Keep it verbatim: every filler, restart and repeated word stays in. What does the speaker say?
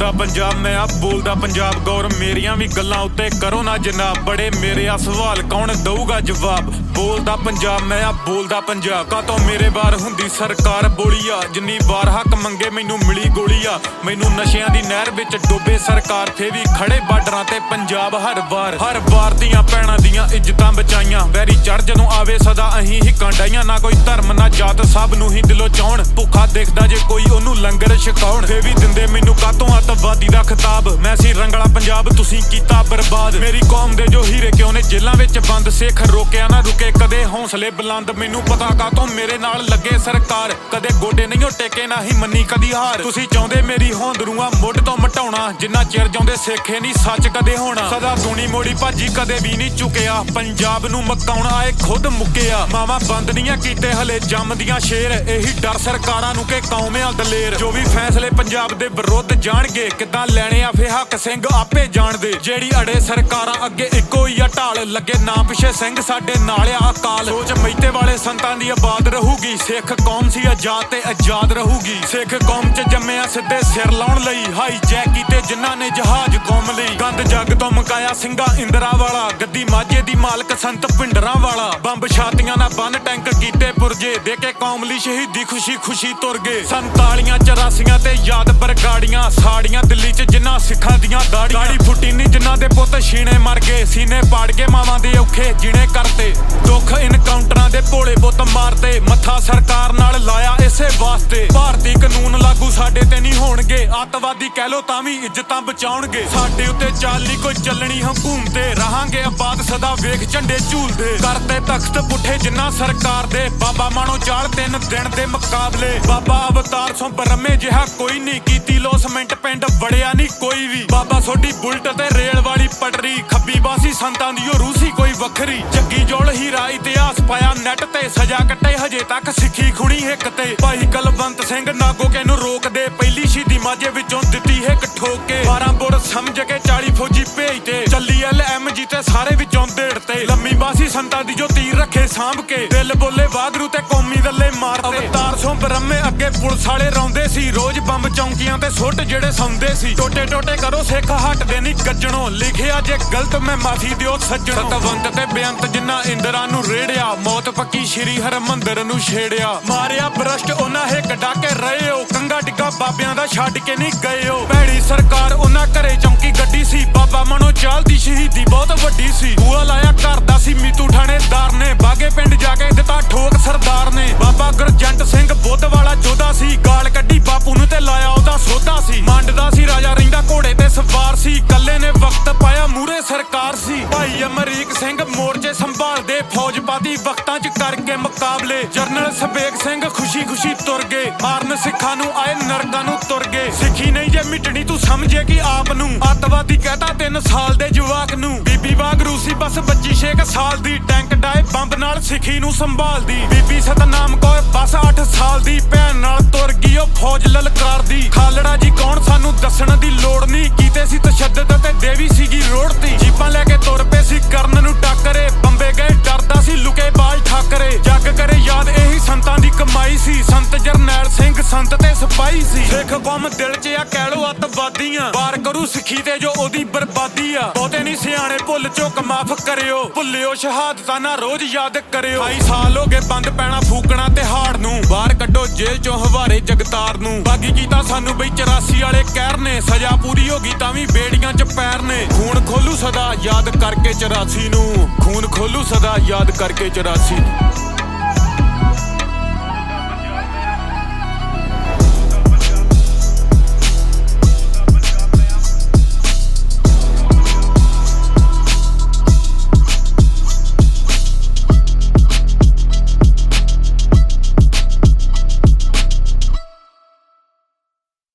ਬੋਲਦਾ ਪੰਜਾਬ ਮੈਂ ਆ ਬੋਲਦਾ ਪੰਜਾਬ ਗੌਰ ਮੇਰੀਆਂ ਵੀ ਗੱਲਾਂ ਉੱਤੇ ਕਰੋ ਨਾ ਜਨਾਬ ਬੜੇ ਮੇਰੇ ਆ ਸਵਾਲ ਕੌਣ ਦਊਗਾ ਜਵਾਬ ਬੋਲਦਾ ਪੰਜਾਬ ਮੈਂ ਆ ਬੋਲਦਾ ਪੰਜਾਬ ਕਾਤੋਂ ਮੇਰੇ ਵਾਰ ਹੁੰਦੀ ਸਰਕਾਰ ਬੋਲੀ ਆ ਜਿੰਨੀ ਵਾਰ ਹੱਕ ਮੰਗੇ ਮੈਨੂੰ ਮਿਲੀ ਗੋਲੀ ਆ ਮੈਨੂੰ ਨਸ਼ਿਆਂ ਦੀ ਨਹਿਰ ਵਿੱਚ ਡੋਬੇ ਸਰਕਾਰ ਫੇ ਵੀ ਖੜੇ ਬਾਰਡਰਾਂ ਤੇ ਪੰਜਾਬ ਹਰ ਵਾਰ ਹਰ ਵਾਰ ਦੀਆਂ ਭੈਣਾਂ ਦੀਆਂ ਇੱਜ਼ਤਾਂ ਬਚਾਈਆਂ ਵੈਰੀ ਚੜ ਜਦੋਂ ਆਵੇ ਸਦਾ ਅਹੀਂ ਹਿੱਕਾਂ ਡਾਈਆਂ ਨਾ ਕੋਈ ਧਰਮ ਨਾ ਜਾਤ ਸਭ ਨੂੰ ਹੀ ਦਿਲੋਂ ਚਾਹੁਣ ਭੁੱਖਾ ਦੇਖਦਾ ਜੇ ਕੋਈ ਉਹਨੂੰ ਲੰਗਰ ਛਕਾਉਣ ਫੇ ਵੀ ਦਿੰਦੇ ਮੈਨੂੰ ਕਾਤੋਂ ਅੱਤਵਾਦੀ ਦਾ ਖਿਤਾਬ ਮੈਂ ਸੀ ਰੰਗਲਾ ਪੰਜਾਬ ਤੁਸੀਂ ਕੀਤਾ ਬਰਬਾਦ ਮੇਰੀ ਕੌਮ ਦੇ ਜੋ ਹੀਰੇ ਕਿਉਂ ਨੇ ਜੇਲਾਂ ਵਿੱਚ ਬੰਦ ਸਿੱਖ ਰੋਕਿਆ ਨਾ ਰੁਕੇ ਕਦੇ ਹੌਸਲੇ ਬੁਲੰਦ ਮੈਨੂੰ ਪਤਾ ਕਾਤੋਂ ਮੇਰੇ ਨਾਲ ਲੱਗੇ ਸਰਕਾਰ ਕਦੇ ਗੋਡੇ ਨਹੀਂ ਟੇਕੇ ਨਾ ਹੀ ਮੰਨੀ ਕਦੀ ਹਾਰ ਤੁਸੀਂ ਚਾਹੁੰਦੇ ਮੇਰੀ ਹੋਂਦ ਰੂਆਂ ਮੁੱਢ ਤੋਂ ਮਟਾਉਣਾ ਜਿੰਨਾ ਚਿਰ ਜਾਉਂਦੇ ਸਿੱਖੇ ਨਹੀਂ ਸੱਚ ਕਦੇ ਹੋਣਾ ਸਦਾ ਦੂਣੀ ਮੋੜੀ ਭਾਜੀ ਕਦੇ ਵੀ ਨਹੀਂ ਚੁੱਕਿਆ ਪੰਜਾਬ ਨੂੰ ਮਕਾਉਣਾ ਏ ਖੁਦ ਮੁੱਕਿਆ ਮਾਵਾਂ ਬੰਦ ਨਹੀਂ ਕੀਤੇ ਹਲੇ ਜੰਮਦੀਆਂ ਸ਼ੇਰ ਇਹੀ ਡਰ ਸਰਕਾਰਾਂ ਨੂੰ ਕਿ ਕੌਮਿਆਂ ਦਲੇਰ ਜੋ ਵੀ ਫੈਸਲੇ ਪੰਜਾਬ ਦੇ ਵਿਰੁੱਧ ਜਾਣਗੇ ਕਿੱਦਾਂ ਲੈਣੇ ਆ ਫੇ ਹੱਕ ਸਿੰਘ ਆਪੇ ਜਾਣਦੇ ਜਿਹੜੀ ਅੜੇ ਸਰਕਾਰਾਂ ਅੱਗੇ ਇੱਕੋ ਹੀ ਆ ਢਾਲ ਲੱਗੇ ਨਾ ਪਿਛੇ ਸਿੰਘ ਸਾਡੇ ਨਾਲ ਆ ਅਕਾਲ ਸੋਚ ਮਹਿਤੇ ਵਾਲੇ ਸੰਤਾਂ ਦੀ ਆਬਾਦ ਰਹੂਗੀ ਸਿੱਖ ਕੌਮ ਸੀ ਆਜ਼ਾਦ ਤੇ ਆਜ਼ਾਦ ਰਹੂਗੀ ਸਿੱਖ ਕੌਮ ਚ ਜੰਮਿਆ ਸਿੱਧੇ ਸਿਰ ਲਾਉਣ ਲਈ ਹਾਈ ਜੈਕ ਕੀਤੇ ਜਿਨ੍ਹਾਂ ਨੇ ਜਹਾਜ਼ ਕੌਮ ਲਈ ਗੰਦ ਜੱਗ ਤੋਂ ਮਕਾਇਆ ਸਿੰਘਾ ਇੰਦਰਾ ਵਾਲਾ ਗੱਦੀ ਮਾਝੇ ਦੀ ਮਾਲਕ ਸੰਤ ਭਿੰਡਰਾਂ ਵਾਲਾ ਬੰਬ ਛਾਤੀਆਂ ਨਾਲ ਬੰਨ ਟੈਂਕ ਕੀਤੇ ਪੁਰਜੇ ਦੇ ਕੇ ਕੌਮ ਲਈ ਸ਼ਹੀਦੀ ਖੁਸ਼ੀ ਖੁਸ਼ੀ ਤੁਰ ਗਏ ਸੰਤਾਲੀਆਂ ਚੁਰਾਸੀਆਂ ਤੇ ਯਾਦ ਬਰਗਾੜੀਆਂ ਸਾੜੀਆਂ ਦਿੱਲੀ ਚ ਜਿਨ੍ਹਾਂ ਸਿੱਖਾਂ ਦੀਆਂ ਦਾੜੀਆਂ ਦਾੜੀ ਫੁੱਟੀ ਨੀ ਜਿਨ੍ਹਾਂ ਦੇ ਪੁੱਤ ਛੀਣੇ ਮਰ ਗਏ ਸੀਨੇ ਪਾੜ ਕੇ ਮਾਵਾਂ ਦੇ ਔਖੇ ਜਿਣੇ ਕਰਤੇ ਦੁੱਖ ਇਨਕਾਊਂਟਰਾਂ ਦੇ ਭੋਲੇ ਪੁੱਤ ਮਾਰਤੇ ਮੱਥਾ ਸਰਕਾਰ ਨਾਲ ਲਾਇਆ ਇਸੇ ਵਾਸਤੇ ਭਾਰਤੀ ਕਾਨੂੰਨ ਲਾਗੂ ਸਾਡੇ ਤੇ ਨਹੀਂ ਹੋਣਗੇ ਅੱਤਵਾਦੀ ਕਹਿ ਲੋ ਤਾਂ ਵੀ ਇੱਜ਼ਤਾਂ ਬਚਾਉਣਗੇ ਸਾਡੇ ਉੱਤੇ ਚੱਲ ਨਹੀਂ ਕੋਈ ਚੱਲਣੀ ਹਕੂਮਤੇ ਰਹਾਂਗੇ ਆਬਾਦ ਸਦਾ ਵੇਖ ਝੰਡੇ ਝੂਲਦੇ ਕਰਦੇ ਤਖਤ ਪੁੱਠੇ ਜਿੰਨਾ ਸਰਕਾਰ ਦੇ ਬਾਬਾ ਮਾਣੋ ਚਾਲ ਤਿੰਨ ਦਿਨ ਦੇ ਮੁਕਾਬਲੇ ਬਾਬਾ ਅਵਤਾਰ ਸੋਂ ਬਰਮੇ ਜਿਹਾ ਕੋਈ ਨਹੀਂ ਕੀਤੀ ਲੋਸਮੈਂਟ ਪਿੰਡ ਵੜਿਆ ਨਹੀਂ ਕੋਈ ਵੀ ਬਾਬਾ ਸੋਢੀ ਬੁਲਟ ਤੇ ਰੇਲ ਵਾਲੀ ਪਟਰੀ ਖੱਬੀ ਬਾਸੀ ਸੰਤਾਂ ਦੀ ਉਹ ਰੂਸੀ ਕੋਈ ਵੱਖਰੀ ਜੱਗੀ ਜੋਲ ਹੀਰਾ ਇਤਿਹਾਸ ਪਾਇਆ ਨੈਟ ਤੇ ਸਜ਼ਾ ਕੱਟੇ ਹਜੇ ਤੱਕ ਸਿੱਖੀ ਖੁਣੀ ਹਿੱਕ ਤੇ ਭਾਈ ਕਲਵੰਤ ਸਿੰਘ ਨਾਗੋਕੇ ਨੂੰ ਰੋਕਦੇ ਪਹਿਲੀ ਸ਼ਹੀਦੀ ਮਾਝੇ ਵਿੱਚੋਂ ਦਿੱਤੀ ਹਿੱਕ ਠੋਕ ਕੇ ਬਾਰਾਂ ਬੁੜ ਸਮਝ ਕੇ ਚਾਲੀ ਫੌਜੀ ਭੇਜਦੇ ਚੱਲੀ ਐਲ ਐਮ ਜੀ ਤੇ ਸਾਰੇ ਵਿੱਚੋਂ ਢੇੜ ਤੇ ਲੰਮੀ ਬਾਸੀ ਸੰਤਾਂ ਦੀ ਜੋ ਤੀਰ ਰੱਖੇ ਸਾਂਭ ਕੇ ਦਿਲ ਬੋਲੇ ਵਾਗਰੂ ਤੇ ਕੌਮੀ ਦੱਲੇ ਮਾਰਦੇ ਅਵਤਾਰ ਸੋਂ ਬ੍ਰਹਮੇ ਅੱਗੇ ਪੁਲਿਸ ਵਾਲੇ ਰੌਂਦੇ ਸੀ ਰੋਜ਼ ਬੰਬ ਚੌਂਕੀਆਂ ਤੇ ਸੁੱਟ ਜਿਹੜੇ ਸੌਂਦੇ ਸੀ ਟੋਟੇ ਟੋਟੇ ਕਰੋ ਸਿੱਖ ਹਟਦੇ ਨਹੀਂ ਗੱਜਣੋਂ ਲਿਖਿਆ ਜੇ ਗਲਤ ਮੈਂ ਮਾਫੀ ਦਿਓ ਸੱਜਣੋ ਸਤਵੰਤ ਤੇ ਬੇਅੰਤ ਜਿੰਨਾ ਇੰਦਰਾ ਨੂੰ ਰੇੜਿਆ ਮੌਤ ਪੱਕੀ ਸ਼੍ਰੀ ਹਰਮੰਦਰ ਨੂੰ ਛੇੜਿਆ ਮਾਰਿਆ ਬਰਸ਼ਟ ਉਹਨਾਂ ਹਿੱਕ ਡਾਕੇ ਰਹੇ ਹੋ ਕੰਗਾ ਡਿੱਗਾ ਬਾਬਿਆਂ ਦਾ ਛੱਡ ਕੇ ਨਹੀਂ ਗਏ ਹੋ ਭੈੜੀ ਸਰਕਾਰ ਉਹਨਾਂ ਘਰੇ ਚੌਂਕੀ ਗੱਡੀ ਸੀ ਬਾਬਾ ਮਨੋ ਚਾਲ ਦੀ ਸ਼ਹੀਦੀ ਬਹੁਤ ਵੱਡੀ ਸੀ ਬੂਆ ਲਾਇਆ ਘਰ ਦਾ ਸੀ ਮੀਤੂ ਥਾਣੇਦਾਰ ਨੇ ਬਾਗੇ ਪਿੰਡ ਜਾ ਕੇ ਦਿੱਤਾ ਠੋਕ ਸਰਦਾਰ ਨੇ ਬਾਬਾ ਗੁਰਜੰਟ ਸਿੰਘ ਬੁੱਧ ਵਾਲਾ ਜੋਧਾ ਸੀ ਗਾਲ ਕੱਢੀ ਬਾਪੂ ਨੂੰ ਤੇ ਲਾਇਆ ਉਹਦਾ ਸੋਧਾ ਸੀ ਮੰਡਦਾ ਸੀ ਰਾਜਾ ਰਹਿੰਦਾ ਘੋੜੇ ਤੇ ਸਵਾਰ ਸੀ ਕੱਲੇ ਨੇ ਵਕਤ ਪਾਇਆ ਮੂਰੇ ਸਰਕਾਰ ਸੀ ਭਾਈ ਅਮਰੀਕ ਸਿੰਘ ਮੋਰਚੇ ਸੰਭਾਲਦੇ ਫੌਜ ਪਾਦੀ ਵਕਤਾਂ ਚ ਕਰਕੇ ਮੁਕਾਬਲੇ ਜਰਨਲ ਸਬੇਗ ਸਿੰਘ ਖੁਸ਼ੀ ਖੁਸ਼ੀ ਤੁਰ ਗਏ ਮਾਰਨ ਸਿੱਖਾਂ ਨੂੰ ਆਏ ਨਰਕਾਂ ਨੂੰ ਤੁਰ ਗਏ ਸਿੱਖੀ ਨਹੀਂ ਜੇ ਮਿਟਣੀ ਤੂੰ ਸਮਝੇ ਕਿ ਆਪ ਨੂੰ ਅੱਤਵਾਦੀ ਕਹਤਾ ਤਿੰਨ ਸਾਲ ਦੇ ਜਵਾਕ ਨੂੰ ਬੀਬੀ ਵਾਂਗਰੂ ਸੀ ਬਸ ਬੱਚੀ ਛੇ ਕੁ ਸਾਲ ਦੀ ਟੈਂਕ ਡਾਏ ਬੰਬ ਨਾਲ ਸਿੱਖੀ ਨੂੰ ਸੰਭਾਲਦੀ ਬੀਬੀ ਸਤਨਾਮ ਕੌਰ ਬਸ ਅੱਠ ਸਾਲ ਦੀ ਭੈਣ ਨਾਲ ਤੁਰ ਗਈ ਉਹ ਫੌਜ ਲਲਕਾਰਦੀ ਖਾਲੜਾ ਜੀ ਕੌਣ ਸਾਨੂੰ ਦੱਸਣ ਦੀ ਲੋੜ ਨਹੀਂ ਕੀਤੇ ਸੀ ਤਸ਼ੱਦਦ ਤੇ ਦੇਵੀ ਸੀਗੀ ਰੋੜਤੀ ਜੀਪਾਂ ਲੈ ਕੇ ਤੁਰ ਪਏ ਸੀ ਕਰਨ ਨੂੰ ਟੱਕਰੇ ਬੰਬੇ ਗਏ ਡਰਦਾ ਸੀ ਲੁਕੇ ਬਾਲ ਠਾਕਰੇ ਜੱਗ ਕਰੇ ਯਾਦ ਇਹੀ ਸੰਤਾਂ ਦੀ ਕਮਾਈ ਸੀ ਸੰਤ ਜਰਨੈਲ ਸਿੰਘ ਸੰਤ ਤੇ ਸਿਪਾਹੀ ਸੀ ਸਿੱਖ ਕੌਮ ਦਿਲ 'ਚ ਆ ਕਹਿ ਲੋ ਅੱਤਵਾਦੀਆਂ ਵਾਰ ਕਰੂ ਸਿੱਖੀ ਤੇ ਜੋ ਉਹਦੀ ਬਰਬਾਦੀ ਆ ਬਹੁਤੇ ਨਹੀਂ ਸਿਆਣੇ ਭੁੱਲ ਚੁੱਕ ਮਾਫ ਕਰਿਓ ਭੁੱਲਿਓ ਸ਼ਹਾਦਤਾਂ ਨਾ ਰੋਜ਼ ਯਾਦ ਕਰਿਓ ਢਾਈ ਸਾਲ ਹੋ ਗਏ ਬੰਦ ਪੈਣਾ ਫੂਕਣਾ ਤਿਹਾੜ ਨੂੰ ਬਾਹਰ ਕੱਢੋ ਜੇਲ੍ਹ ਚੋਂ ਹਵਾਰੇ ਜਗਤਾਰ ਨੂੰ ਬਾਗੀ ਕੀਤਾ ਸਾਨੂੰ ਬਈ ਚੁਰਾਸੀ ਵਾਲੇ ਕਹਿਰ ਨੇ ਸਜ਼ਾ ਪੂਰੀ ਹੋ ਗਈ ਤਾਂ ਵੀ ਬੇੜੀਆਂ 'ਚ ਪੈਰ ਨੇ ਖੂਨ ਖੋਲੂ ਸਦਾ ਯਾਦ ਕਰਕੇ ਚੁਰਾਸੀ ਨੂੰ ਖੂਨ ਖੋਲੂ ਸਦਾ ਯਾਦ ਕਰਕੇ ਚੁਰਾਸੀ ਨੂੰ